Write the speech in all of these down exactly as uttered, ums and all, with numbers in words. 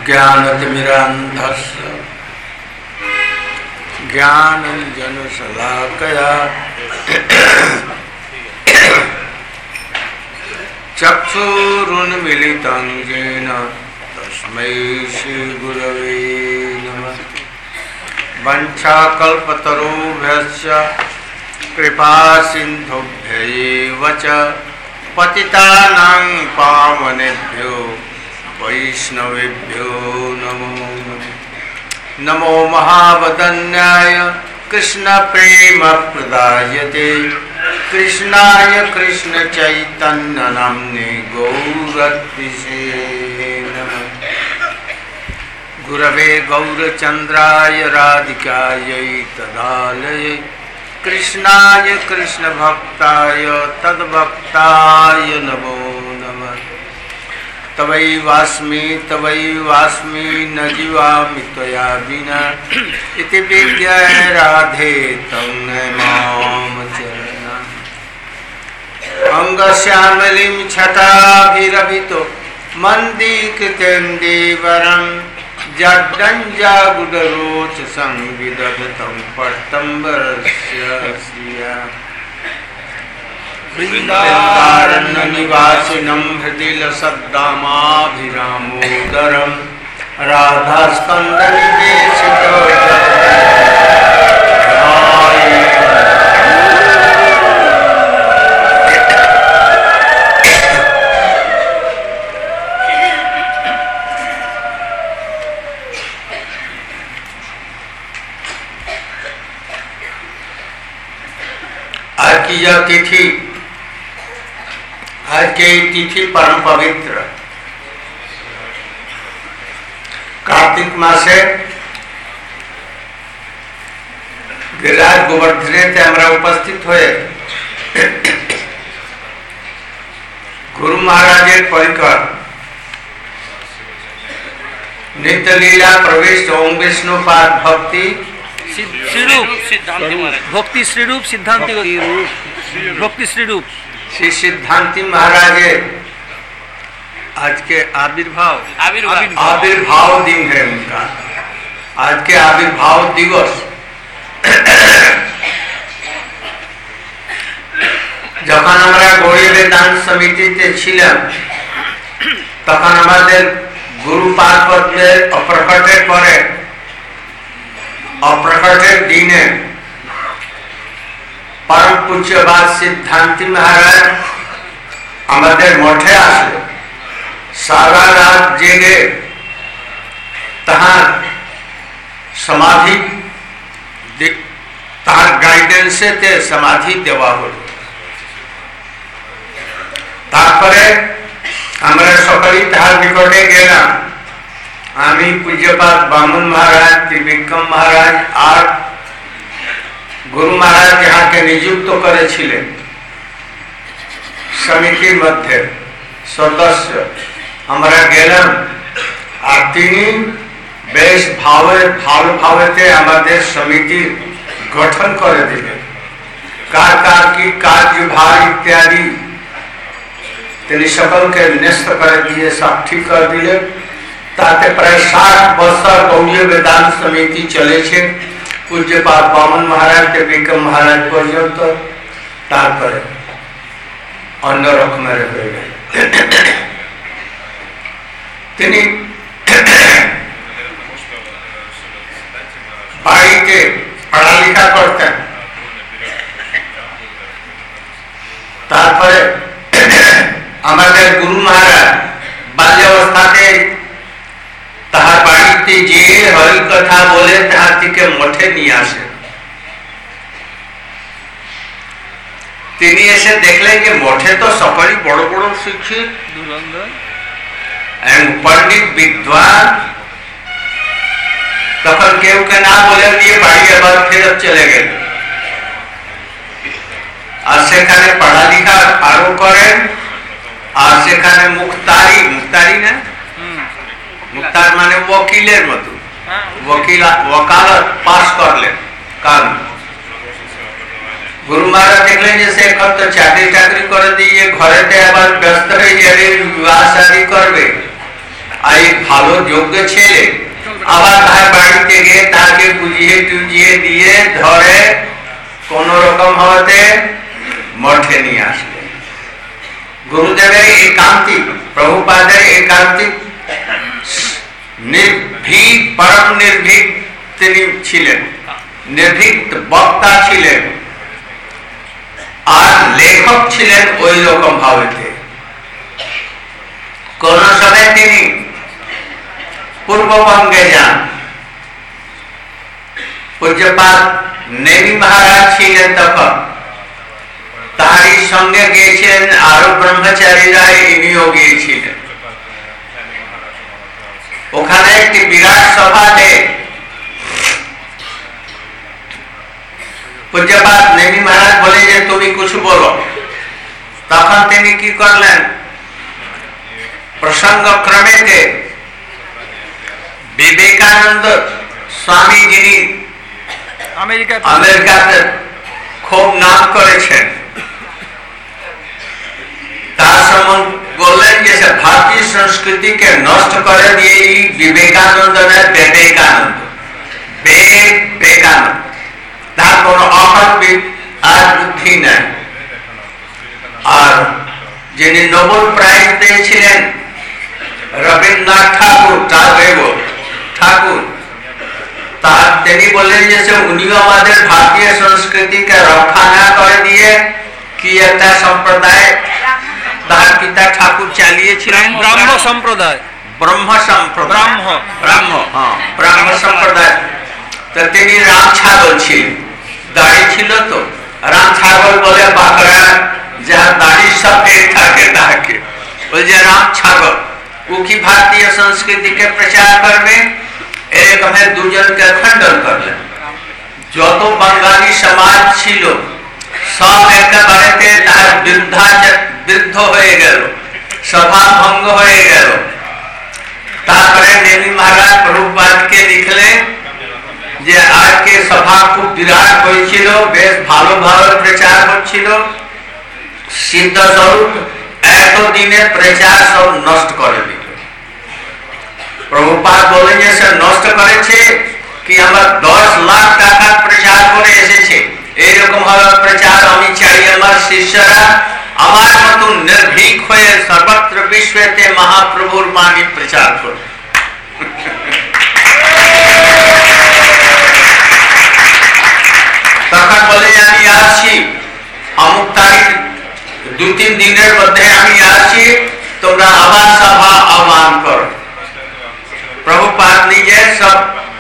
ज्ञानतिमिरान्धस्य ज्ञानाञ्जनशलाकया चक्षुरुन्मीलितं येन तस्मै श्रीगुरवे नमः। वंशाकल्पतरुभ्यश्च कृपासिन्धुभ्यैव च पतितानां पावनेभ्यो वैष्णवेभ्यो नमो नमः। नमो महावदन्याय कृष्णप्रेमप्रदायते कृष्णाय कृष्णचैतन्यनाम्ने गौरत्विषे नमः। गुरवे गौरचन्द्राय राधिकायै तदालये कृष्णाय कृष्णभक्ताय तद्भक्ताय नमो नमः। तवैवास्मि तवैवास्मि न जीवामि त्वया विना इति विज्ञाय राधे तं मां चरणम्। अंगश्यामलिं छटाभिरभितो मन्दीकृतेन्दीवरं जड्डञ्जागुडरोचसं विदधतं पट्टम्बरस्य श्रिया। वृन्दारण्यनिवासिनं हृदिलसद्दामाभिरामोदरं राधास्कन्दनिवेशितो आज की यह तिथि आज की तिथि परम पवित्र कार्तिक मासे गिरिराज गोवर्धने ते हमरा उपस्थित हुए गुरु महाराजेर परिकर नित्य लीला प्रवेश ओम विष्णुपाद भक्ति श्रीरूप सिद्धांति भक्ति श्रीरूप सिद्धांति भक्ति श्रीरूप श्री सिद्धांति महाराज आज के आविर्भाव आविर्भाव दिन है उनका। आज के आविर्भाव दिवस যখন আমরা গৌড়ীয় বেদান্ত সমিতিতে ছিলাম তখন আমাদের গুরুপাদ পদ্মের অপ্রকটের পরে অপ্রকটের দিনে परम पूज्यपाद सिद्धांति महाराज আমাদের মঠে আসলো। सारा रात जेगे তাহার সমাধি তাহার গাইডেন্সেতে সমাধি দেওয়া হলো। তারপরে আমরা সকলেই তাহার নিকটে গেলাম। আমি পূজ্যপাদ বামন মহারাজ ত্রিবিক্রম মহারাজ আর गुरु महाराज यहाँ के नियुक्त करे छिले समिति मध्य सदस्य हमरा गेलम और तिनी बेश भावे भाव भावते हमारे समिति गठन करे दिले। कार कार की कार्यभार इत्यादि तिनी सकल के न्यस्त कर दिए, सब ठीक कर दिले। ताते प्राय साठ बছর गौड़ीय वेदांत समिति चले छे पूज्यपाद बामन महाराज के विक्रम महाराज पर्यंत तारपरे अन्य रकमेर हয়ে গেল। তিনি বাড়িতে পড়ালেখা করতেন। তারপরে আমাদের গুরু মহারাজ বাল্যাবস্থাতে তাহার বাড়িতে যে হরি কথা বলে তাহার থেকে মঠে নিয়ে আসে। তিনি এসে দেখলেন যে মঠে তো সকলেই বড় বড় শিক্ষিত পণ্ডিত বিদ্বান। তখন কেউ কে না বলে দিয়ে বাড়ি আবার ফেরত চলে গেল। আর সেখানে পড়ালেখা আরো করেন। আর সেখানে মুক্তারি মুক্তারি না मुख्तार माने वकीलेर मतो वकील वकालत पास कर ले कान। गुरु महाराज देखलें जैसे एक तो चाकरी चाकरी कर दिए घरे ते आबार व्यस्त हो जाए विवाह शादी करबे আর এই ভালো যোগ্য ছেলে আবার তার বাড়িতে গিয়ে তাকে বুঝিয়ে টুজিয়ে দিয়ে ধরে কোন রকম হতে মঠে নিয়ে আসলে। গুরুদেবের একান্তিক, প্রভুপাদের একান্তিক নির্ভীক, পরম নির্ভীক তিনি ছিলেন, নির্ভীক বক্তা ছিলেন আর লেখক ছিলেন ওই রকম ভাবেতে। কোন সময় তিনি পূর্ববঙ্গে যান, পূজ্যপাদ নেমি মহারাজ ছিলেন তখন, তাহারই সঙ্গে গিয়েছিলেন আরো ব্রহ্মচারীরা, ইনিও গিয়েছিলেন। ওখানে একটি বিরাট সভাতে পূজ্যপাদ নেমি মহারাজ বলে যে তুমি কিছু বলো। তখন তিনি কি করলেন, প্রসঙ্গ ক্রমেতে বিবেকানন্দ স্বামী যিনি আমেরিকা আমেরিকাতে খুব নাম করেছেন, তার সম্বন্ধে বললেন যে সে ভারতীয় সংস্কৃতিকে নষ্ট করে দিয়ে বিবেকানন্দ না বিবেকানন্দ বিবেকানন্দ, তার কোন অকল্পিত আর বুদ্ধি নাই। আর যিনি নোবেল প্রাইজ পেয়েছিলেন রবীন্দ্রনাথ ঠাকুর, ঠাকুর তার তিনি বললেন যে উনিও আমাদের ভারতীয় সংস্কৃতিকে রক্ষা না করে দিয়ে কি একটা সম্প্রদায় তার পিতা ঠাকুর চালিয়েছিলেন, ব্রাহ্ম সম্প্রদায়, ব্রহ্ম সম্প্রদায়, ব্রাহ্ম ব্রাহ্ম হ্যাঁ ব্রাহ্ম সম্প্রদায়। তো তিনি রাম ছাগল ছিলেন, দাড়ি ছিল তো, রাম ছাগল বলে বাঁকড়া যার দাড়ি সফেদ থাকে তাকে ওই যে রাম ছাগল। ও কি ভারতীয় সংস্কৃতিকে প্রচার করবে, এরকমের দুজনকে খণ্ডন করলেন। যত বাঙালি সমাজ ছিল সব একেবারেতে তার বিরুদ্ধ হয়ে গেল, সভা ভঙ্গ হয়ে গেল। তারপরে নেমি মহারাজ প্রভুপাদকে লিখলেন যে আজকে সভা খুব বিরাট হয়েছিল, বেশ ভালোভাবে প্রচার হচ্ছিল, সিদ্ধ স্বরূপ এতদিনের প্রচার সব নষ্ট করে দিল। প্রভুপাদ বলেন যে সে নষ্ট করেছে কি আমার দশ লাখ টাকা প্রচার করে এসেছে, এইরকম ভাবে প্রচার আমি চাই আমার শিষ্যরা আমার মতো নির্ভীক হয়ে সর্বত্র বিশ্বতে মহাপ্রভুর বাণী প্রচার করে। তখন বলে আমি আসছি অমুক তারিখ দু তিন দিনের মধ্যে আমি আসছি, তোমরা আবার সভা আহ্বান করো। প্রভুপাদ নিজে সব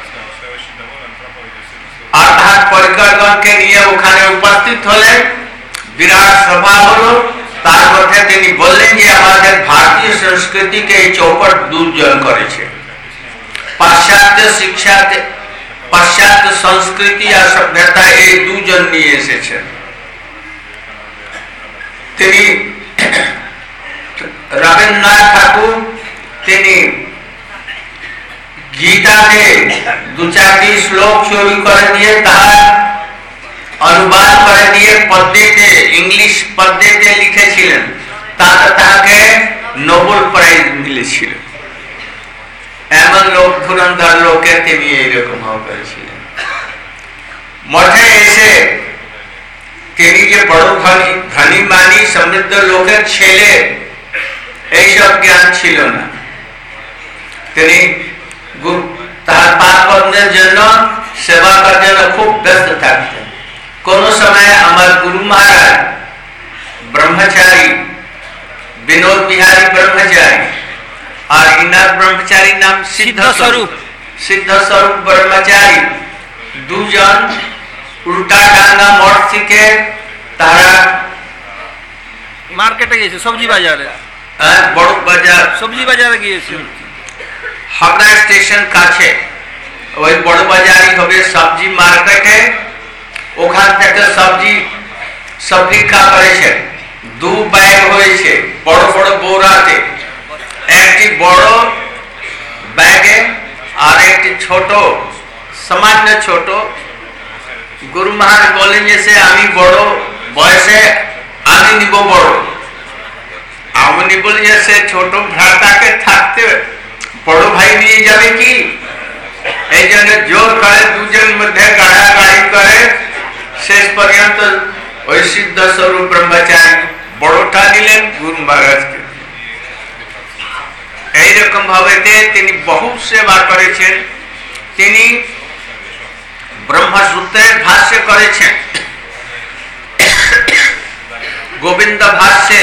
আধার পরিকরগণকে নিয়ে ওখানে উপস্থিত হলেন, বিরাট সভা হলো। তার মধ্যে তিনি বললেন যে আমাদের ভারতীয় সংস্কৃতিকে এই চৌপট দুর্জন করেছে, পাশ্চাত্য শিক্ষা, পাশ্চাত্য সংস্কৃতি আর সভ্যতা এই দুজন নিয়ে এসেছেন। তিনি রবীন্দ্রনাথ ঠাকুর তিনি গীতাতে দু চারটি শ্লোক চুরি করে দিয়ে তাহার অনুবাদ করে দিয়ে পদ্যেতে, ইংলিশ পদ্যেতে লিখেছিলেন, তাতে তাকে নোবেল প্রাইজ মিলেছিল। এমন লোক ধুরন্ধর লোকে তিনি এইরকম করেছিলেন। মঠে এসে তিনি যে বড় ধনী ধনী মানি সমৃদ্ধ লোকের ছেলে, এইসব জ্ঞান ছিল না। তিনি তার পাঁচবন্ধের জন্য সেবা করার জন্য খুব ব্যস্ত থাকতেন। কোন সময় আমার গুরু মহারাজ ব্রহ্মচারী বিনোদ বিহারী ব্রহ্মচারী আর ইনার ব্রহ্মচারীর নাম সিদ্ধ স্বরূপ, সিদ্ধ স্বরূপ ব্রহ্মচারী দুজন উল্টা ডাঙ্গা মঠ থেকে তারা মার্কেটে গিয়েছে, সবজি বাজারে, বড় বাজার সবজি বাজারে গিয়েছে, হাবড়া স্টেশন কাছে ওই বড় বাজারই হবে সবজি মার্কেটে। ওখান থেকে সবজি সব ভিক্ষা করেছে, দু ব্যাগ হয়েছে বড় বড় বৌরাতে, একটি বড় ব্যাগে আর একটি ছোট সামান্য ছোট। গুরু মহারাজ বলেন যে সে আমি বড় বয়সে আমি নিব বড়, আমি বলি যে সে ছোট ভ্রাতাকে থাকতে বড় ভাই নিয়ে যাবে কি, এই জন্য জোর করে দুজন মধ্যে গাড়াগাড়ি করে শেষ পর্যন্ত ওই সিদ্ধ স্বরূপ ব্রহ্মচারী বড়টা নিলেন গুরু মহারাজকে। এইরকম ভাবে তিনি বহু সেবা করেছেন। তিনি ব্রহ্মসূত্রের ভাষ্য করেছেন, গোবিন্দ ভাষ্যে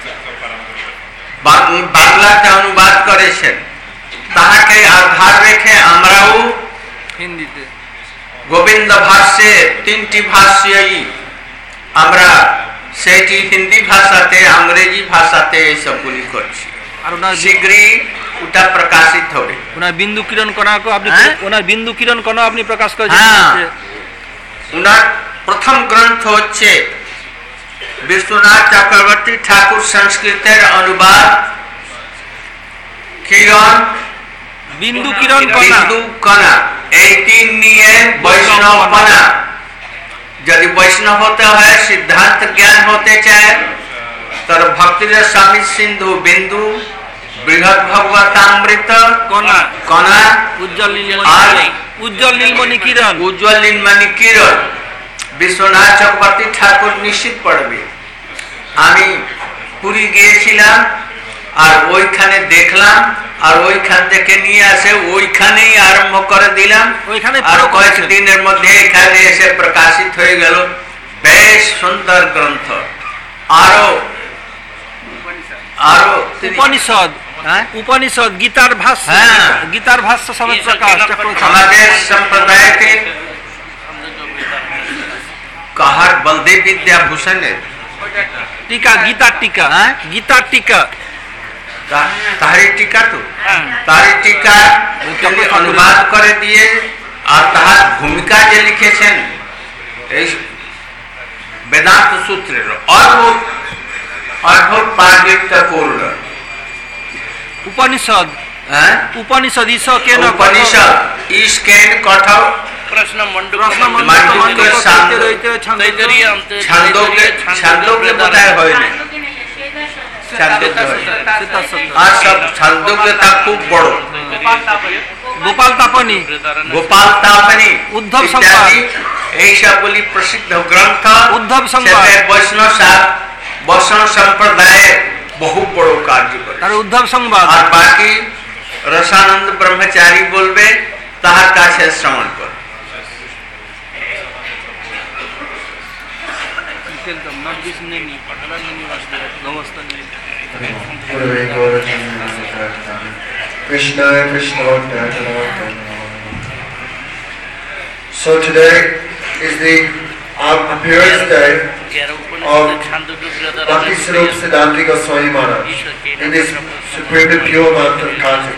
বাংলাতে অনুবাদ করেছেন। তাহাকে আধার রেখে আমরাও হিন্দিতে গোবিন্দ ভাষ্যে তিনটি ভাষ্যই আমরা সেটি হিন্দি ভাষাতে, ইংরেজি ভাষাতে এইসবগুলি করছি। আর ওনার শীঘ্রই ওটা প্রকাশিত হবে। ওনার বিন্দু কিরণ কণাকে আপনি ওনার বিন্দু কিরণ কণা আপনি প্রকাশ করেছেন। হ্যাঁ, ওনার প্রথম গ্রন্থ হচ্ছে বিশ্বনাথ চক্রবর্তী ঠাকুর সংস্কৃতের অনুবাদ কিরণ, বিন্দু কিরণ কণা, বিন্দু কণা। এই তিন নিয়ে বৈষ্ণব কণা। যদি বৈষ্ণব হতে হয়, সিদ্ধান্ত জ্ঞান হতে চায়, তার ভক্তির স্বামী সিন্ধু বিন্দু, বৃহৎ ভগবতামৃত কণা কণা, উজ্জ্বল নীলমণি, উজ্জ্বল নীলমণি কিরণ, উজ্জ্বল নীলমণি কিরণ। বিশ্বনাথ চক্রবর্তী ঠাকুর নিশ্চিত পড়বে। আমি পুরী গিয়েছিলাম আর ওইখানে দেখলাম, আর ওইখান থেকে নিয়ে আসে ওইখানেই আরম্ভ করে দিলাম। ওইখানে আর কয়েকদিনের মধ্যে এখানে এসে প্রকাশিত হয়ে গেল। বেশ সুন্দর গ্রন্থ। আরো আরো উপনিষদ, উপনিষদ গীতার ভাষ্য, গীতার ভাষ্য সমেত প্রকাশ। আমাদের সম্প্রদায়কে কাহার বলদেব বিদ্যাভূষণের টিকা, গীতার টিকা, গীতার টিকা, তাহারি টিকা তো তাহারি টিকা তিনি অনুবাদ করে দিয়ে, আর তাহার ভূমিকা যে লিখেছেন এই বেদান্ত সূত্রের অদ্ভুত অদ্ভুত পাণ্ডিত্যপূর্ণ। উপনিষদ, উপনিষদ ঈশ কেন উপনিষদ ঈশ কেন কঠোর प्रश्न मंडूक मांडूक्य छांदोग्य छांदोग्य बताया হয় না, छांदोग्य আর সব छांदोग्यता খুব বড়। গোপাল তাপনি, গোপাল তাপনি, উদ্ধব সংবাদ, এই সবগুলি প্রসিদ্ধ গ্রন্থ। উদ্ধব সংবাদ বৈষ্ণব বৈষ্ণব সম্প্রদায়ের বহু বড় কার্য করে। আর উদ্ধব সংবাদ, আর বাকি রসানন্দ ব্রহ্মচারী বলবে, তাহার কাছে শ্রবণ কর। Krishna Krishna. So today is the uh, appearance day of Bhakti Swarup Siddhanta Goswami Maharaj in this supremely pure month of Kartik.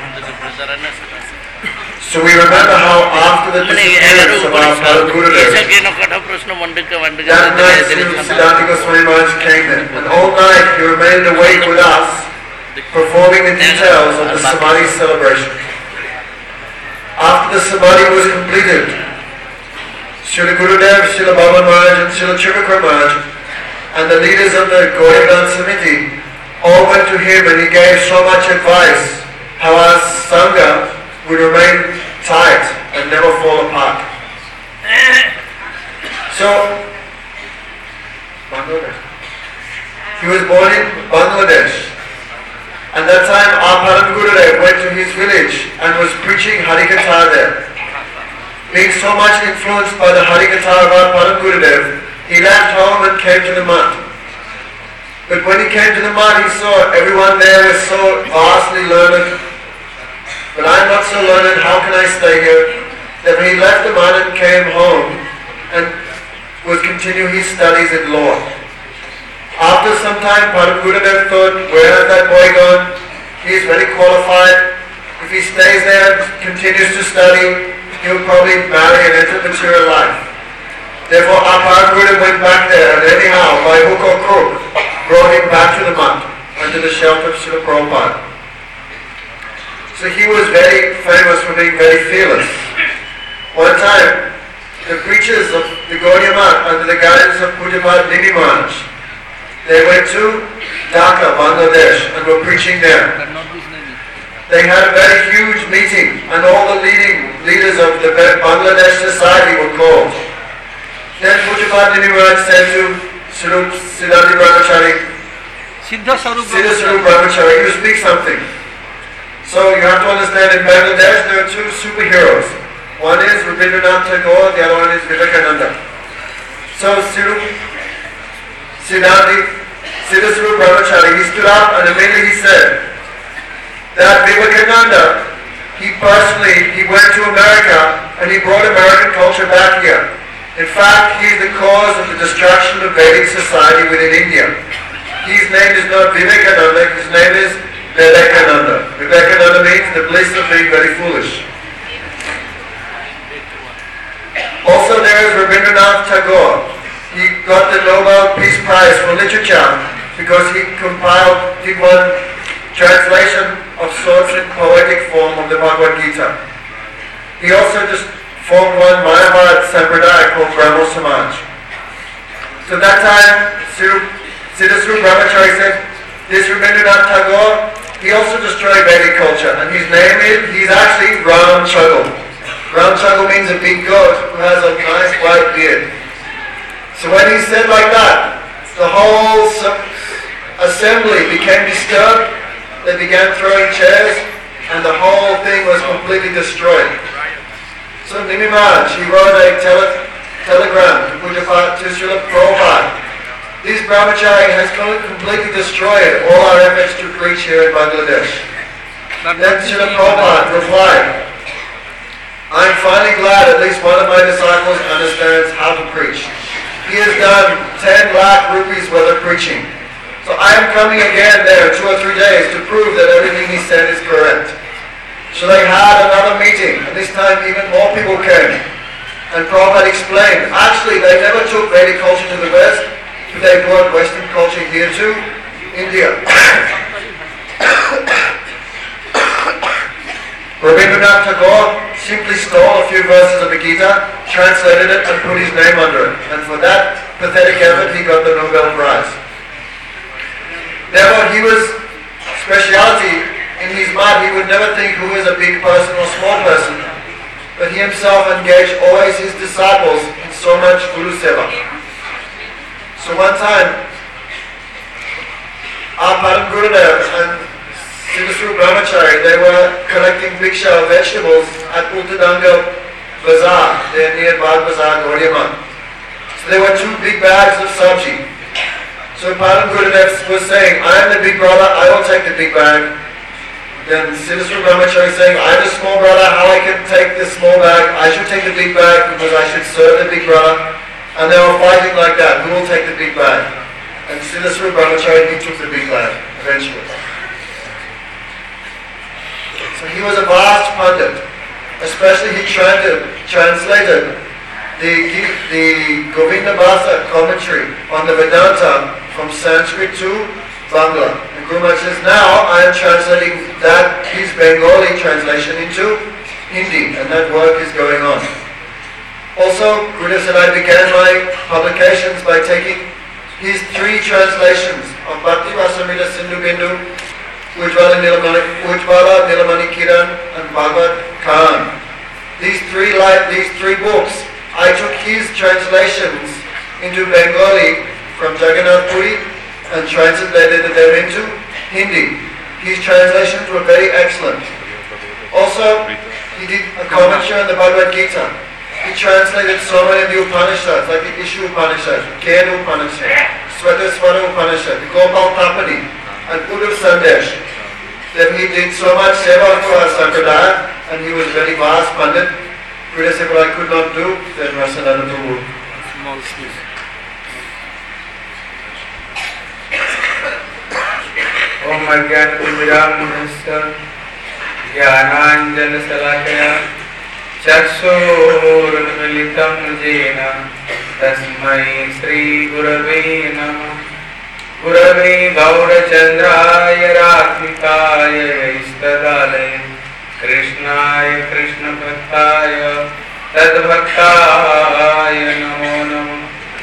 So we remember how after the disappearance of our Father Gurudev, that night Siddhanta Goswami Maharaj came in, and all night he remained awake with us, performing the details of the Samadhi celebration. After the Samadhi was completed, Srila Gurudev, Srila Baba Maharaj and Srila Chivakar Maharaj and the leaders of the Gaurivan Samiti all went to him, and he gave so much advice how our Sangha would remain tight and never fall apart. So, Bangladesh. He was born in Bangladesh. At that time, our Param Gurudev went to his village and was preaching Harikatha there. Being so much influenced by the Harikatha of our Param Gurudev, he left home and came to the Math. But when he came to the Math, he saw everyone there was so vastly learned. But I'm not so learned, how can I stay here? Then he left the Math and came home and would continue his studies in law. After some time, Param Gurudev thought, where has that boy gone? He is very qualified. If he stays there and continues to study, he'll probably marry and enter material life. Therefore, our Param Gurudev went back there, and anyhow, by hook or crook, brought him back to the Math, under the shelter of Srila Prabhupada. So he was very famous for being very fearless. One time, the preachers of the Gaudiya Math, under the guidance of Pujapad Nini Maharaj, they went to Dhaka, Bangladesh, and were preaching there. they had a very huge meeting, and all the leading leaders of the Bangladesh society were called. Then Pujapad Ninivaraj said to Siddharthi Brahmachari, Siddha Sarup Siddha Sarup Brahmachari, you speak something. So you have to understand, in Bangladesh there are two superheroes. One is Rabindranath Tagore, the other one is Vivekananda. So Siddharthi, Siddha Sarup Brahmachari, he stood up and immediately he said that Vivekananda, he personally, he went to America and he brought American culture back here. In fact, he is the cause of the destruction of Vedic society within India. His name is not Vivekananda, his name is Vivekananda. Vivekananda means the bliss of being very foolish. Also there is Rabindranath Tagore. He got the Nobel Peace Prize for Literature because he compiled, did one translation of sorts in poetic form of the Bhagavad Gita. He also just formed one Mayavad Sampradaya called Brahmo Samaj. So that time, Siddha Sarup Brahmachari said, this Rabindranath Tagore, he also destroyed Vedic culture, and his name is, he's actually Ram Chagal. Ram Chagal means a big goat who has a nice white beard. So when he said like that, the whole assembly became disturbed. They began throwing chairs, and the whole thing was completely destroyed. So Ninivaraj, he wrote a tele- telegram to Pujapad, to Srila Prabhupada. This brahmachari has completely destroyed all our efforts to preach here in Bangladesh. Then Srila Prabhupada replied, I'm finally glad at least one of my disciples understands how to preach. He has done ten lakh rupees worth of preaching. So I am coming again there in two or three days to prove that everything he said is correct. So they had another meeting, and this time even more people came. And Prabhupada explained, actually they never took Vedic culture to the West, but they brought Western culture here to India. Rabindranath Tagore simply stole a few verses of the Gita, translated it and put his name under it. And for that pathetic effort he got the Nobel Prize. Therefore he was, speciality in his mind, he would never think who is a big person or small person, but he himself engaged always his disciples in so much Guru Seva. So one time, our Param Gurudev and Siddha Sarup Brahmachari, they were collecting bhiksha of vegetables at Ultadanga Bazaar, there near Bag Bazaar, Gaudiya. So there were two big bags of sabji. So Param Gurudev was saying, I am the big brother, I will take the big bag. Then Siddha Sarup Brahmachari saying, I am the small brother, how I can take the small bag? I should take the big bag because I should serve the big brother. And they were fighting like that, who will take the big bag? And Siddha Sarup Brahmachari, he took the big bag, eventually. So he was a vast pundit. Especially he tried to translated the, the Govinda Bhasa commentary on the Vedanta from Sanskrit to Bangla. And Guru Maharaj says, now I am translating that, his Bengali translation into Hindi, and that work is going on. Also, Gurudev said I began my publications by taking his three translations of Bhakti Rasamrita Sindhu Bindu, Ujjvala Nilamani, Ujjvala Nilamani Kiran, and Bhagavad Khan. These three light, these three books, I took his translations into Bengali from Jagannath Puri and translated them into Hindi. His translations were very excellent. Also, he did a commentary on the Bhagavad Gita. He translated so many of the Upanishads, like the Ishu Upanishad, Kena Upanishad, Swataswara Upanishad, the Gopal Tapani, and Uddhav Sandesh. Then he did so much seva for our Sampradaya, and he was very vast pandit. Gurudev said, what I could not do, then Rasananda Prabhu. Om Ajnana Timirandhasya Jnananjana Salakaya Chakshurunmilitam Jena Tasmai Shri Gurave Namah Gurave Gaurachandraya Radhikaya Istadalaya Krishnaya Krishna Bhaktaya Tadbhaktaya Namo Namo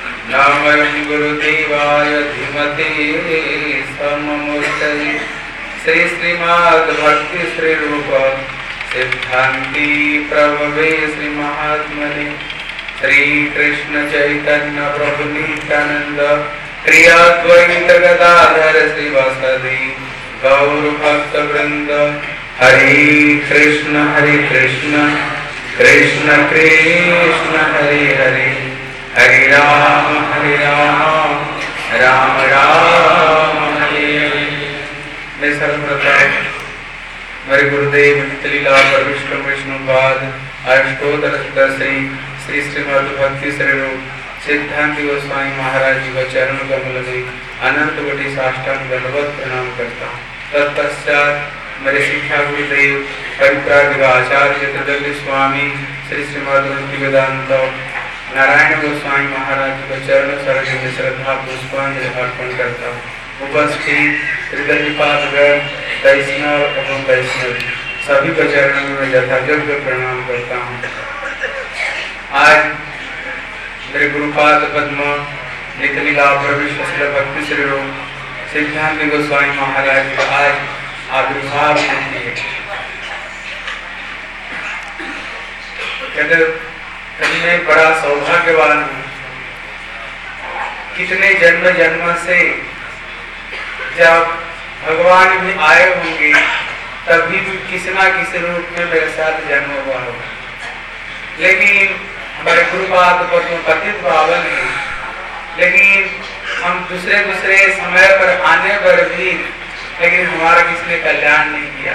Namayam Gurudevaya Dhimati Samamurtaya Shri Shrimad भक्ति श्री रूप सिद्धांति प्रभवे श्री महात्मने श्री कृष्ण चैतन्य प्रभु नित्यानंद श्री अद्वैत गदाधर श्रीवासदि गौर भक्त वृंद। हरे कृष्ण हरे कृष्ण कृष्ण कृष्ण हरे हरे हरे राम हरे राम राम राम हरे हरे। मैं सर्वप्रथम मेरे गुरुदेव नित्यलीला पर विष्णु विष्णुपाद अष्टोत्तर श्री श्री श्रीमद् भक्ति श्री रूप सिद्धांत गोस्वामी महाराज जी को चरण कमल में अनंत कोटि साष्टांग दंडवत प्रणाम करता हूँ। तत्पश्चात मेरे शिक्षा गुरुदेव परित्राग आचार्य चतुर्दशी स्वामी श्री श्रीमद् भक्ति वेदांत नारायण गोस्वामी महाराज जी को चरण सरोज में श्रद्धा पुष्पांजलि अर्पण करता हूँ। उपस्थित हृदयपादगण वैष्णव एवं वैष्णव सभी को चरणों में यथायोग्य प्रणाम करता हूँ। आज मेरे गुरुपाद पद्म नित्यलीला प्रविष्ट श्री भक्ति श्री रूप सिद्धांत गोस्वामी महाराज का आज आविर्भाव होती है। कहते मैं बड़ा सौभाग्यवान हूँ, कितने जन्म जन्म से जब भगवान भी आए होंगे तभी भी किसी ना किसी रूप में मेरे साथ जन्म हुआ होगा, लेकिन हमारे गुरुपाद पद्म पतित पावन है, लेकिन हम दूसरे दूसरे समय पर आने पर भी लेकिन हमारा किसी ने कल्याण नहीं किया।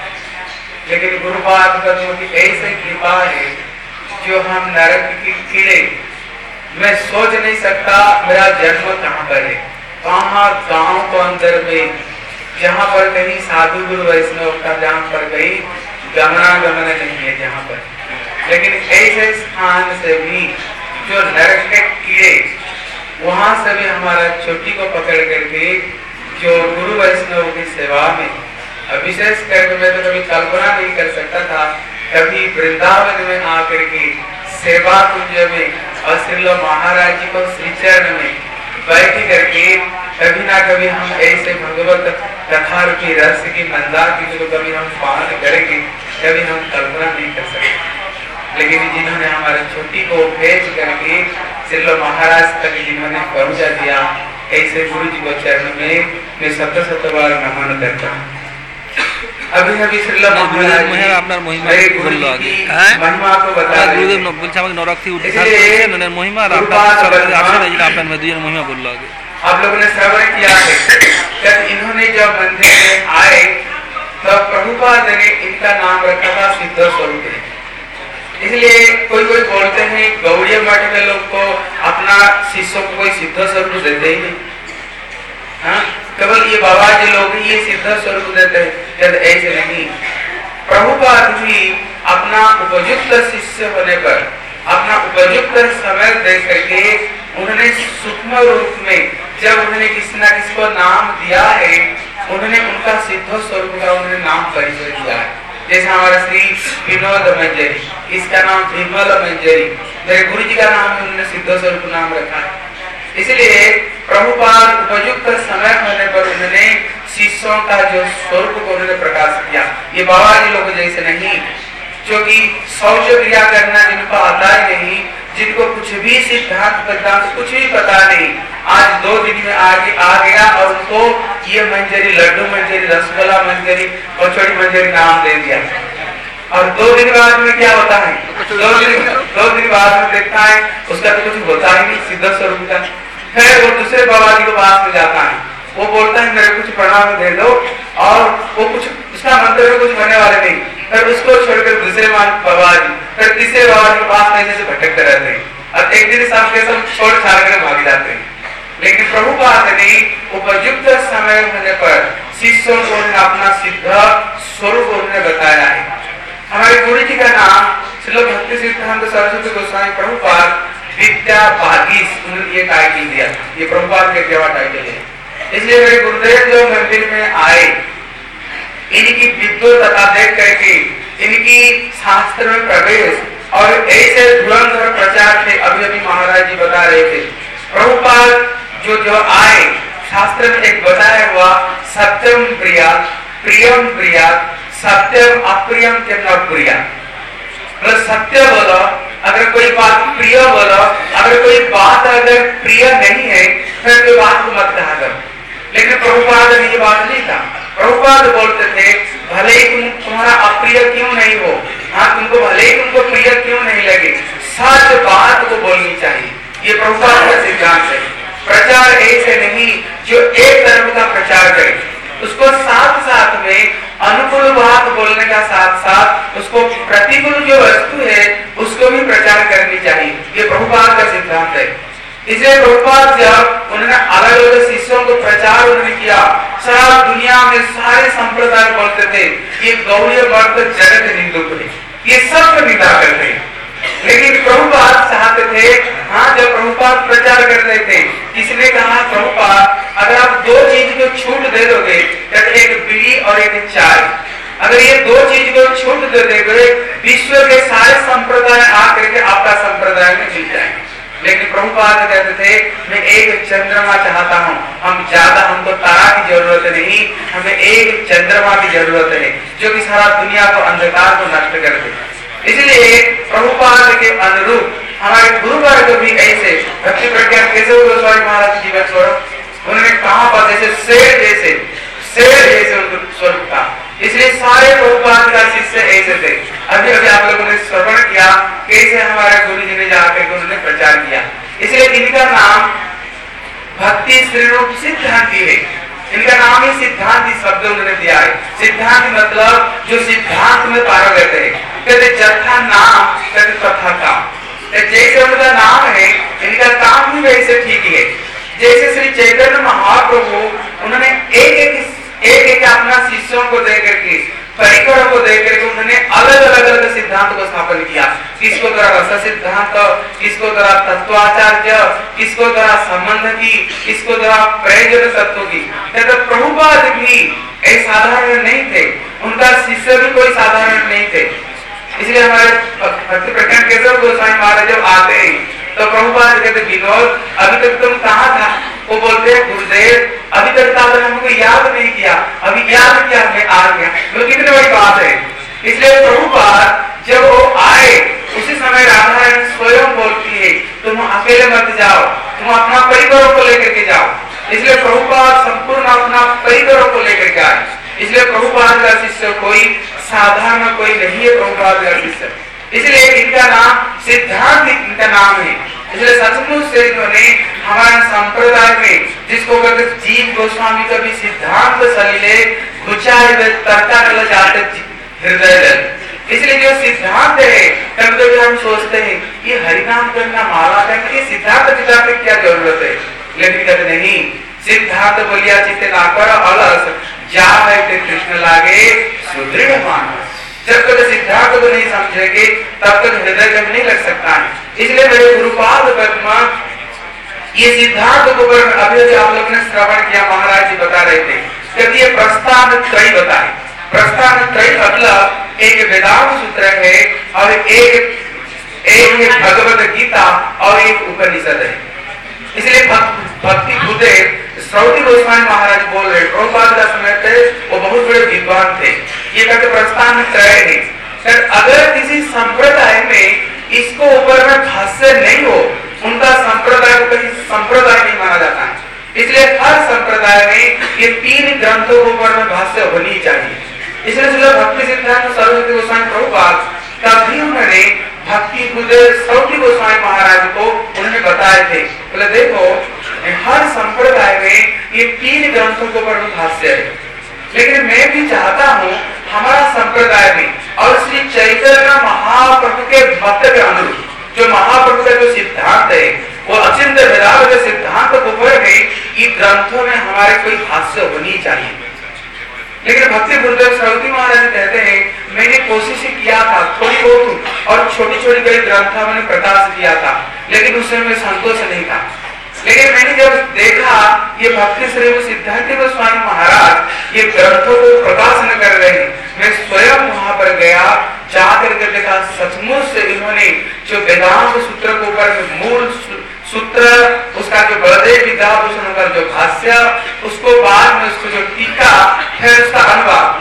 लेकिन गुरुपाद पद्म की ऐसी कृपा है जो हम नरक के कीड़े मैं सोच नहीं सकता मेरा जन्म कहाँ पर है, वहाँ गांव को अंदर में जहाँ पर कहीं साधु गुरु वैष्णव का जहाँ पर कहीं गमनागमन नहीं है जहाँ पर, लेकिन ऐसे स्थान से भी जो नरक के कीड़े वहां से भी हमारा चोटी को पकड़ करके जो गुरु वैष्णव की सेवा में विशेष करके मैं तो कभी कल्पना नहीं कर सकता था, कभी वृंदावन में आकर के सेवा कुंज में और श्री महाराज जी को श्री चरण में बैठ करके कभी ना कभी हम ऐसे भगवत कथा रूपी रस की मंदार की जो कभी हम पान करेंगे कभी हम कल्पना नहीं कर सकते। लेकिन जिन्होंने हमारे छोटी को भेज करके श्री महाराज तक जिन्होंने पहुंचा दिया, ऐसे गुरु जी को चरण में मैं सत सत बार नमन करता हूँ। अभी अभी श्री महाराज जी আপনার মহিমা मेरे गुरु বললো जी আগে की হ্যাঁ महिमा को बता रहे গুরুদেব थे। বলছে আমাকে নরক থেকে উদ্ধার इसलिए করেছেন ওনার মহিমা আর আপনার সরকারে আসেন এই যে আপনার দুজনের মহিমা বললো আগে। आप लोगों ने श्रवण किया है जब इन्होंने जब मंदिर में आए तब प्रभुपाद ने इनका नाम रखा था सिद्ध स्वरूप। इसलिए कोई कोई बोलते हैं गौड़ीय मठ के लोग को अपना शिष्यों को कोई सिद्ध स्वरूप देते ही नहीं, हाँ केवल ये बाबा जी लोग ही ये सिद्ध स्वरूप देते हैं, जब ऐसे नहीं। प्रभुपाद भी अपना उपयुक्त शिष्य होने पर अपना उपयुक्त समय दे करके उन्होंने सूक्ष्म रूप में जब उन्होंने किसी न किसी को नाम दिया है उन्होंने उनका सिद्ध स्वरूप का उन्होंने नाम परिचय दिया है। जैसे हमारा श्री विनोद मंजरी, इसका नाम विमल मंजरी, मेरे गुरु जी का नाम उन्होंने सिद्ध स्वरूप नाम रखा है। इसलिए प्रभुपाद उपयुक्त समय होने पर उन्होंने शिष्यों का जो स्वरूप को उन्होंने प्रकाश किया। ये बाबा जी लोग जैसे नहीं जो कि शौच क्रिया करना जिनको आता ही नहीं, जिनको कुछ भी सिद्धांत सिद्धांत कुछ भी पता नहीं, आज दो दिन में आगे आ गया और उनको ये मंजरी लड्डू मंजरी रसगुल्ला मंजरी और छोटी मंजरी नाम दे दिया। और दो दिन बाद में क्या होता है, दो दिन दो दिन बाद में देखता है उसका तो कुछ होता ही नहीं सिद्ध स्वरूप का। फिर वो दूसरे बाबा जी के पास में जाता है, वो बोलता है मेरे कुछ प्रणाम दे दो, और वो कुछ उसका मंत्र में कुछ होने वाले नहीं, फिर उसको छोड़कर दूसरे बाबा जी फिर तीसरे बाबा जी के पास में जैसे भटकते रहते हैं और एक दिन सब के सब छोड़ छाड़ कर भाग जाते हैं। लेकिन प्रभुपाद ने उपयुक्त समय होने पर शिष्यों को अपना सिद्ध स्वरूप उन्होंने बताया है। हमारे गुरु जी का नाम श्री भक्ति सिद्धांत सरस्वती गोस्वामी प्रभुपाद विद्या भागीस उन्होंने ये टाइटल दिया, ये प्रभुपाद के क्या टाइटल है। इसलिए मेरे गुरुदेव जो मंदिर में आए इनकी विद्वत्ता देख करके इनकी शास्त्र में प्रवेश और ऐसे धुरंधर प्रचार थे। अभी अभी महाराज जी बता रहे थे प्रभुपाद जो जो आए शास्त्र में एक बताया हुआ सत्यम प्रिया प्रियम प्रिया सत्यम अप्रियम के न प्रिया। मतलब सत्य बोलो, अगर कोई बात प्रिय बोलो, अगर कोई बात अगर प्रिय नहीं है फिर कोई बात को मत कहा करो। लेकिन प्रभुपाद ने ये बात नहीं था। प्रभुपाद बोलते थे भले ही तुम तुम्हारा अप्रिय क्यों नहीं हो, हाँ तुमको भले ही तुमको प्रिय क्यों नहीं लगे, सच बात को बोलनी चाहिए। ये प्रभुपाद का सिद्धांत है। प्रचार ऐसे नहीं जो एक धर्म का प्रचार करे, उसको साथ साथ में अनुकूल बात बोलने का साथ साथ उसको प्रतिकूल जो वस्तु है उसको भी प्रचार करनी चाहिए। ये प्रभुपाद का सिद्धांत है। इसलिए प्रभुपाद जब उन्होंने अलग अलग शिष्यों को प्रचार उन्होंने किया, सारा दुनिया में सारे संप्रदाय बोलते थे ये गौरी मर्द जगत निंदुक है, ये सब निंदा करते हैं। लेकिन प्रभुपाद चाहते थे, हाँ जब प्रभुपाद प्रचार कर रहे थे किसी ने कहा प्रभुपाद अगर आप दो चीज को छूट दे दोगे, एक बीड़ी और एक चाय, अगर ये दो चीज को छूट दे दोगे विश्व के सारे संप्रदाय आकर के आपका संप्रदाय में मिल जाएंगे। लेकिन प्रभुपाद कहते थे मैं एक चंद्रमा चाहता हूँ, हम ज्यादा हमको तारा की जरूरत नहीं, हमें एक चंद्रमा की जरूरत है जो कि सारा दुनिया को अंधकार को नष्ट कर दे। इसलिए प्रभुपाद के अनुरूप हमारे गुरु वर्ग भी ऐसे भक्ति प्रज्ञान केशव गोस्वामी महाराज जीवन स्वरूप उन्होंने कहा पर जैसे शेर जैसे शेर जैसे उनका स्वरूप था। इसलिए सारे प्रभुपाद का शिष्य ऐसे थे। अभी अभी आप लोगों ने श्रवण किया कैसे हमारे गुरु जी ने जाकर उन्होंने प्रचार किया। इसलिए इनका नाम भक्ति श्री रूप सिद्धांति है। इनका नाम ही सिद्धांति शब्द उन्होंने दिया है। सिद्धांत मतलब जो सिद्धांत में पारंगत है। कहते जथा नाम कहते तथा काम, जैसे उनका नाम है इनका काम भी वैसे ठीक है। जैसे श्री चैतन्य महाप्रभु उन्होंने एक एक एक एक अपना शिष्यों को देकर के परिकरों को देकर के उन्होंने अलग अलग अलग सिद्धांत को स्थापन किया। किसको द्वारा रस सिद्धांत, किसको द्वारा तत्वाचार्य, किसको द्वारा संबंध की, किसको द्वारा प्रयोजन तत्व की। कहते प्रभुपाद भी ऐसे साधारण नहीं थे, उनका शिष्य भी कोई साधारण नहीं थे। इसलिए हमारे भक्ति प्रज्ञान केशव गोस्वामी महाराज जब आते हैं तो प्रभुपाद कहते विनोद अभी तक तुम कहाँ था? वो बोलते हैं गुरुदेव अभी तक तो आपने हमको याद नहीं किया, अभी याद किया मैं आ गया। तो कितनी बड़ी बात है। इसलिए प्रभुपाद जब वो आए उसी समय राधा रानी स्वयं बोलती है तुम अकेले मत जाओ, तुम अपना परिवारों को लेकर के जाओ। इसलिए प्रभुपाद संपूर्ण अपना परिवारों को लेकर के आए। इसलिए प्रभुपाद का शिष्य कोई साधारण कोई नहीं है। प्रभुपाद का शिष्य इसलिए इनका नाम सिद्धांत इनका नाम है। इसलिए सचमुच से इन्होंने हमारे संप्रदाय में जिसको कहते जीव गोस्वामी का भी सिद्धांत सलीले घुचाए तरता नल जाते हृदय। इसलिए जो सिद्धांत है कभी कभी हम सोचते हैं ये हरिनाम करना माला करना ये सिद्धांत सिद्धांत की क्या जरूरत है। लेकिन कहते नहीं सिद्धांत बोलिया चित्ते ना कर अलस जा है कृष्ण लागे सुदृढ़ मानस। जब तक सिद्धांत को नहीं समझेंगे तब तक हृदय में नहीं लग सकता है। इसलिए मेरे गुरुपाद वर्मा ये सिद्धांत को अभी आप लोगों ने श्रवण किया, महाराज जी बता रहे थे क्योंकि ये प्रस्थान त्रय बताए। प्रस्थान त्रय मतलब एक वेदांत सूत्र है और एक एक भगवत गीता और एक उपनिषद है। इसलिए भक्ति बुद्धे श्रौती गोस्वामी महाराज बोल रहे प्रभुपाद का समय थे वो बहुत बड़े विद्वान थे। ये कहते प्रस्थान त्रय है। अगर किसी संप्रदाय में इसको ऊपर में भाष्य नहीं हो उनका संप्रदाय को कहीं संप्रदाय नहीं माना जाता है। इसलिए हर संप्रदाय में ये तीन ग्रंथों के ऊपर में भाष्य होनी चाहिए। इसलिए भक्ति सिद्धांत सरस्वती गोस्वामी प्रभुपाद तभी उन्होंने भक्ति बुद्धे श्रौती गोस्वामी महाराज को उन्होंने बताए थे बोले देखो हर संप्रदाय में ये तीन ग्रंथों के ऊपर भाष्य है। लेकिन मैं भी चाहता हूँ हमारा संप्रदाय में और श्री चैतन्य महाप्रभु के मत के अनुरूप जो महाप्रभु का जो सिद्धांत है वो अचिंत्य वेदांत के सिद्धांत के ऊपर में ये ग्रंथों में हमारे कोई भाष्य होनी चाहिए। लेकिन भक्ति गुरुदेव श्रौती महाराज कहते हैं मैंने कोशिश किया था थोड़ी बहुत और छोटी छोटी कई ग्रंथ मैंने प्रकाश किया था लेकिन उसमें मैं संतोष नहीं था। लेकिन मैंने जब देखा ये भक्ति श्री सिद्धांत गोस्वामी महाराज ये ग्रंथों को प्रकाशन कर रहे हैं, मैं स्वयं वहां पर गया जाकर के देखा सचमुच से इन्होंने जो वेदांत सूत्र के ऊपर मूल सूत्र उसका जो बलदेव विद्याभूषण का जो भाष्य उसको बाद में उसको जो टीका फिर उसका अनुवाद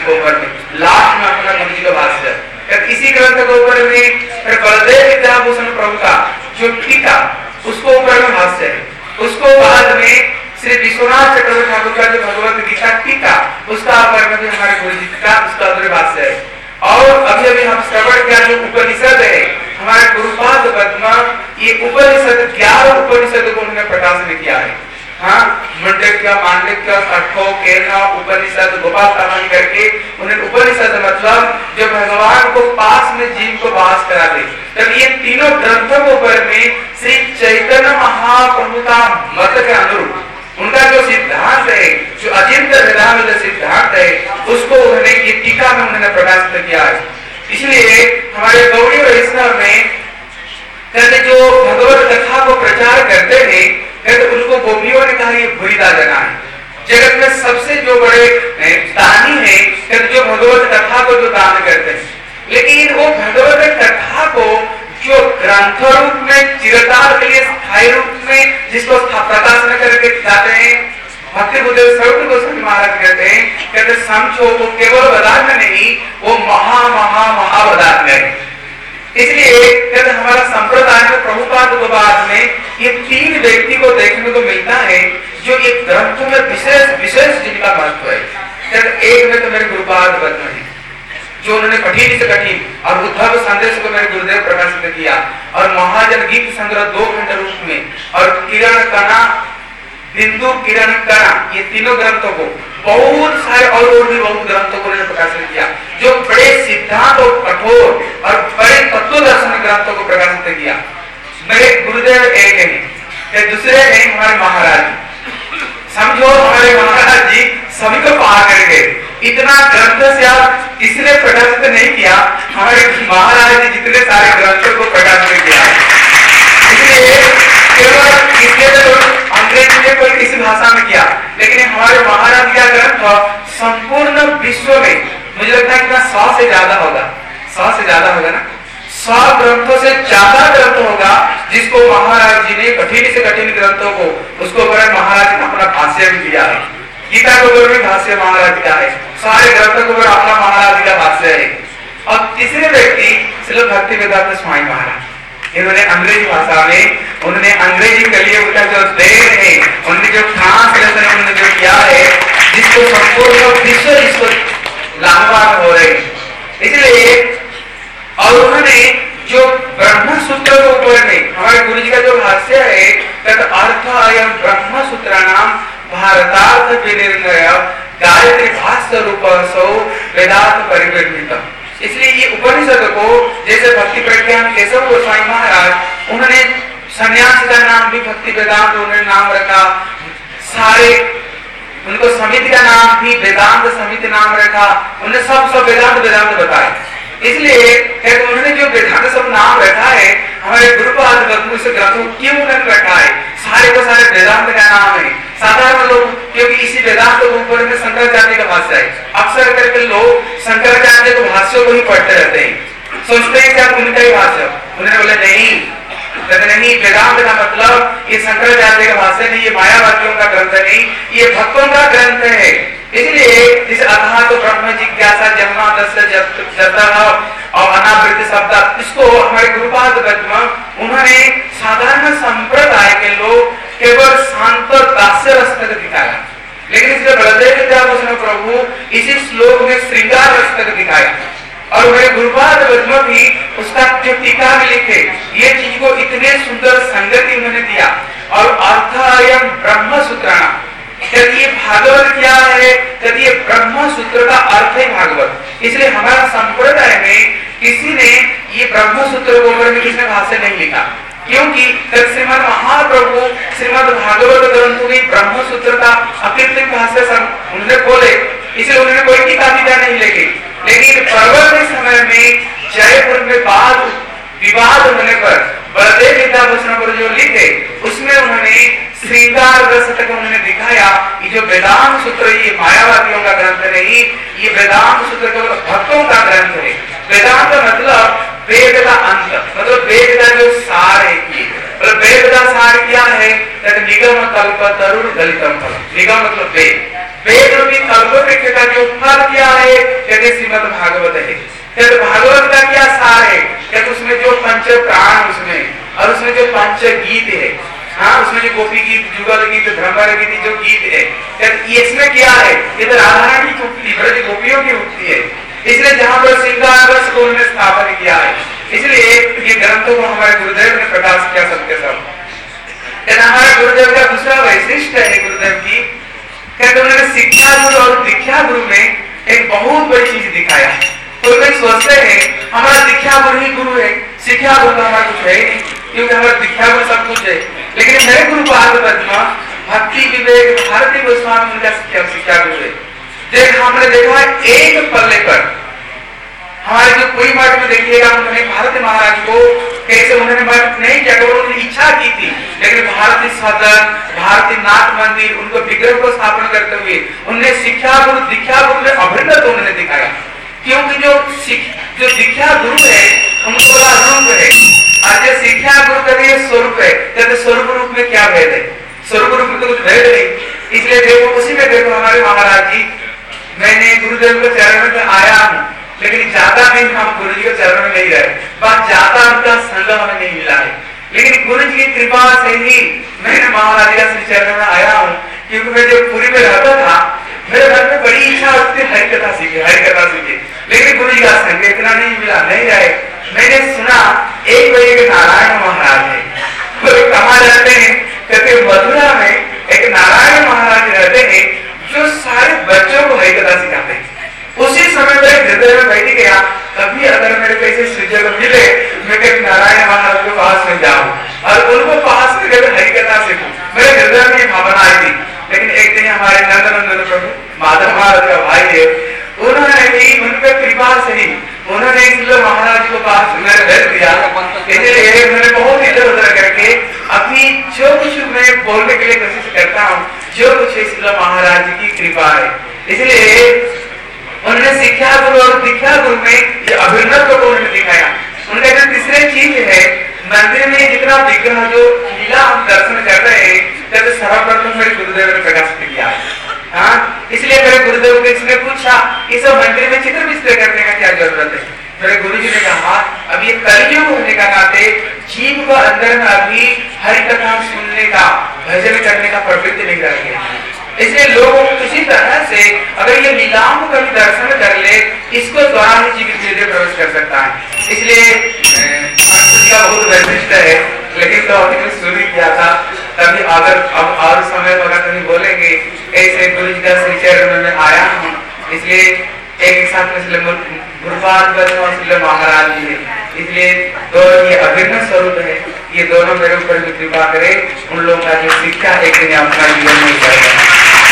इसके ऊपर में लास्ट में अपना गुरु जी का भाष्य इसी ग्रंथ के ऊपर में फिर बलदेव विद्याभूषण प्रभु का जो टीका उसको ऊपर में भाष्य है। उसको बाद में श्री विश्वनाथ चक्रवर्ती ठाकुर का जो भगवत गीता टीका उसका ऊपर में भी हमारे गुरु जी का उसका ऊपर भाष्य है। और अभी अभी हम श्रवण किया जो उपनिषद है हमारे गुरुपाद पद्मा ये उपनिषद ग्यारह उपनिषद को उन्होंने प्रकाशन किया है। हाँ मुंडक्य मांडक्य कठो केना उपनिषद गोपाल तामन करके उन्हें उपनिषद मतलब जो भगवान को पास में जीव को वास करा दे। तब ये तीनों ग्रंथों के ऊपर में श्री चैतन्य महाप्रभु का मत के अनुरूप उनका जो सिद्धांत है जो अचिंत्य वेदांत जो सिद्धांत है उसको उन्होंने ये टीका में उन्होंने प्रकाशित किया है। इसलिए हमारे गौड़ी वैष्णव में कहते जो भगवत कथा को प्रचार करते थे कहते उनको गोपियों ने कहा ये भूरिदा जना है। जगत में सबसे जो बड़े दानी है कहते जो भगवत कथा को जो दान करते हैं लेकिन वो भगवत कथा को जो ग्रंथ रूप में चिरकाल के लिए स्थायी रूप में जिसको प्रकाशन करके दिखाते हैं भक्ति बुद्धेव सर्वत्र गोस्वामी महाराज कहते हैं कहते समझो वो केवल वदान्य नहीं वो महा महा महावदान्य है। इसलिए कहते हमारा संप्रदाय में प्रभुपाद के बाद में ये तीन व्यक्ति को देखने को मिलता है जो ये ग्रंथों में विशेष विशेष जिनका महत्व है। कहते एक में तो मेरे गुरुपाद पद्म है जो उन्होंने कठिन से कठिन और उद्धव संदेश को मेरे गुरुदेव प्रकाशित किया और महाजन गीत संग्रह दो घंटे रूप में और किरण कणा बिंदु किरण कणा ये तीनों ग्रंथों को बहुत सारे और, और भी बहुत ग्रंथों को उन्होंने प्रकाशित किया जो बड़े सिद्धांत और कठोर और बड़े तत्व दर्शन ग्रंथों को प्रकाशित किया। मेरे गुरुदेव एक है दूसरे हैं हमारे महाराज समझो हमारे महाराज जी सभी को पार कर गए इतना ग्रंथ से आप किसी ने प्रकाशित नहीं किया हमारे महाराज जी जितने सारे ग्रंथों को प्रकाशित किया। इसलिए केवल इसके तो अंग्रेजी में कोई किसी भाषा में किया लेकिन हमारे महाराज का ग्रंथ संपूर्ण विश्व में मुझे लगता है कि सौ से ज्यादा होगा सौ से ज्यादा होगा ना सौ ग्रंथों से ज्यादा ग्रंथ होगा जिसको महाराज जी ने कठिन से कठिन ग्रंथों को उसको महाराज ने अपना भाष्य भी दिया है। गीता को भी भाष्य महाराज का है सारे ग्रंथों को अपना महाराज का भाष्य है। और तीसरे व्यक्ति श्रील भक्ति वेदांत स्वामी महाराज इन्होंने अंग्रेजी भाषा में उन्होंने अंग्रेजी के लिए उनका जो देन है उन्होंने जो ट्रांसलेशन उन्होंने जो किया है जिसको संपूर्ण विश्व विश्व लाभवान हो रहे इसलिए और उन्होंने जो ब्रह्म सूत्र के ऊपर में हमारे गुरु जी का जो भाष्य है तत् अर्थ अयम ब्रह्म सूत्र नाम भारतार्थ विनिर्णय गायत्री भाष्य रूप सौ वेदांत परिवर्तितम। इसलिए ये उपनिषद को जैसे भक्ति प्रज्ञान केशव गोस्वामी महाराज उन्होंने सन्यास का नाम भी भक्ति वेदांत उन्होंने नाम रखा सारे उनको समिति का नाम भी वेदांत समिति नाम रखा उन्होंने सब सब वेदांत वेदांत बताए। इसलिए कहते उन्होंने जो वेदांत सब नाम रखा है हमारे गुरुपाद पद्म से ग्रंथों क्यों उन्होंने रखा है सारे को सारे वेदांत का नाम है। साधारण लोग क्योंकि इसी वेदांत के ऊपर में शंकराचार्य का भाष्य है अक्सर करके लोग शंकराचार्य के भाष्यों को ही पढ़ते रहते हैं सोचते हैं कि उनका ही भाष्य उन्होंने बोले नहीं कहते नहीं वेदांत का मतलब ये शंकराचार्य का भाष्य नहीं ये मायावादियों का ग्रंथ नहीं ये भक्तों का ग्रंथ है। इसलिए इस अथाह तो ब्रह्म जिज्ञासा जन्मादस्य और अनावृत शब्द इसको हमारे गुरुपाद पद्म उन्होंने साधारण संप्रदाय के लोग केवल शांत दास्य रस तक दिखाया लेकिन इसलिए बलदेव विद्याभूषण प्रभु इसी श्लोक में श्रृंगार रस तक दिखाया और मेरे गुरुपाद पद्म भी उसका जो टीका में लिखे ये चीज को इतने सुंदर संगति उन्होंने दिया और अर्थ अयम ब्रह्म सूत्राणा कहते ये भागवत क्या है कहते ये ब्रह्म सूत्र का अर्थ है भागवत। इसलिए हमारा संप्रदाय में किसी ने ये ब्रह्म सूत्र के ऊपर में किसने भाष्य नहीं लिखा क्योंकि श्रीमद महाप्रभु श्रीमद भागवत ग्रंथों की ब्रह्म सूत्र का अकृत्रिम भाष्य उन्होंने बोले इसलिए उन्होंने कोई टीका टीका नहीं लिखी। लेकिन परवर्ती समय में जयपुर में बाद विवाद होने पर बलदेव विद्याभूषण पर जो लिखे उसमें उन्होंने श्रृंगार रस तक उन्होंने दिखाया ये जो वेदांत सूत्र ये मायावादियों का ग्रंथ नहीं ये वेदांत सूत्र केवल भक्तों का ग्रंथ है। वेदांत मतलब वेद का अंत मतलब वेद का जो सार है मतलब वेद का सार क्या है निगम कल्प तरुण दलितम फल निगम मतलब वेद वेद रूपी कल्प वृक्ष का जो फल क्या है, कहते श्रीमद् भागवत है। कहते भागवत का क्या सार है, कहते उसमें जो पंच प्राण उसमें और उसमें जो पंच गीत है, हाँ उसमें जो गोपी गीत, जुगल गीत, भ्रमर गीत जो गीत है, कहते इसमें क्या है, ये तो राधा रानी की उक्ति, ब्रज गोपियों की उक्ति है। इसलिए जहाँ पर श्रृंगार रस को उन्होंने स्थापन किया है, इसलिए ये ग्रंथों को हमारे गुरुदेव ने प्रकाश किया सबके सब। हमारे गुरुदेव का दूसरा वैशिष्ट है गुरुदेव की, कहते उन्होंने शिक्षा गुरु और दीक्षा गुरु में एक बहुत बड़ी चीज दिखाया। कोई कोई सोचते हैं हमारा दीक्षा गुरु ही गुरु है, शिक्षा गुरु तो हमारा कुछ है नहीं, क्योंकि हमारा दीक्षा गुरु सब कुछ है। लेकिन मेरे गुरु पाद पद्मा भक्ति विवेक भारती गोस्वामी उनका शिक्षा शिक्षा गुरु है। देख हमने देखा है एक पल्ले पर हमारे जो कोई मठ में देखिएगा, उन्होंने भारती महाराज को कैसे उन्होंने मठ नहीं किया, केवल उन्होंने इच्छा की थी, लेकिन भारतीय सदन, भारतीय नाथ मंदिर, उनको विग्रह को स्थापन करते हुए उन्होंने शिक्षा गुरु दीक्षा गुरु में अभिन्न तो उन्होंने दिखाया। क्योंकि जो जो दीक्षा गुरु है उनको रूप है और जो शिक्षा गुरु का स्वरूप है, कहते स्वरूप रूप में क्या भेद है, स्वरूप रूप में तो कुछ भेद नहीं। इसलिए देखो उसी में देखो हमारे महाराज जी, मैंने गुरुदेव के चरण में आया हूँ, लेकिन ज्यादा दिन हम गुरु जी के चरण में नहीं रहे, बस ज्यादा उनका संग हमें नहीं मिला है। लेकिन गुरु जी की कृपा से ही मैंने महाराज का श्री चरण में आया हूँ, क्योंकि मैं जब पुरी में रहता था मेरे मन में बड़ी इच्छा होती थी हरि कथा सीखे हरि कथा सीखे, लेकिन गुरु जी का संग इतना नहीं मिला, नहीं रहे। मैंने सुना एक बजे के नारायण महाराज है, वो कहाँ रहते हैं, कहते मथुरा में एक नारायण महाराज रहते हैं जो सारे बच्चों को हरि कथा सिखाते हैं। उसी समय मेरे हृदय में बैठ गया, कभी अगर मेरे कैसे सृजन मिले मैं कभी नारायण महाराज के पास में जाऊं और उनको पास में जब हरि कथा सीखूं, मेरे हृदय में भावना आई थी। लेकिन एक दिन हमारे नंदनंदन प्रभु माधव महाराज का भाई है, उन्होंने भी उनके कृपा से ही उन्होंने इसलिए महाराज को पास में भेज दिया। इसलिए मैंने बहुत इधर उधर करके अभी जो कुछ मैं बोलने के लिए कोशिश करता हूँ, जो कुछ इसलिए महाराज की कृपा है। इसलिए उन्होंने शिक्षा गुरु और दीक्षा गुरु में ये अभिन्नत्व को उन्होंने दिखाया। उनका जो तीसरी चीज है, मंदिर में जितना विग्रह जो लीला हम दर्शन कर रहे हैं, जब सर्वप्रथम मेरे गुरुदेव ने प्रकाशित किया है। हाँ, इसलिए मेरे गुरुदेव ने इसने पूछा इस मंदिर में चित्र विचित्र करने का क्या जरूरत है। मेरे गुरु जी ने कहा अब ये कलयुग होने का नाते जीव को अंदर में अभी हरि कथा सुनने का, भजन करने का प्रवृत्ति नहीं रह गया। इसलिए लोगों को किसी तरह से अगर ये लीलाओं को कभी दर्शन कर ले, इसको द्वारा ही जीवित धीरे प्रवेश कर सकता है। इसलिए का बहुत वैशिष्ट है, लेकिन तो हमने शुरू किया था तभी अगर अब और समय अगर कहीं बोलेंगे ऐसे गुरु जी का श्री चरण में आया हूँ, इसलिए एक साथ में गुरुपाद और महाराज जी है, इसलिए दोनों ये अभिन्न स्वरूप है। ये दोनों मेरे ऊपर भी कृपा करे, उन लोगों का जो शिक्षा एक दिन अपना जीवन में जाएगा।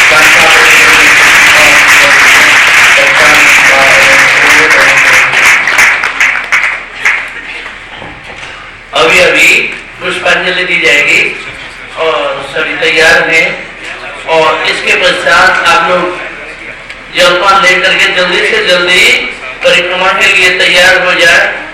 अभी अभी पुष्पांजलि दी जाएगी और सभी तैयार हैं, और इसके पश्चात आप लोग जलपान लेकर के जल्दी से जल्दी परिक्रमा के लिए तैयार हो जाए।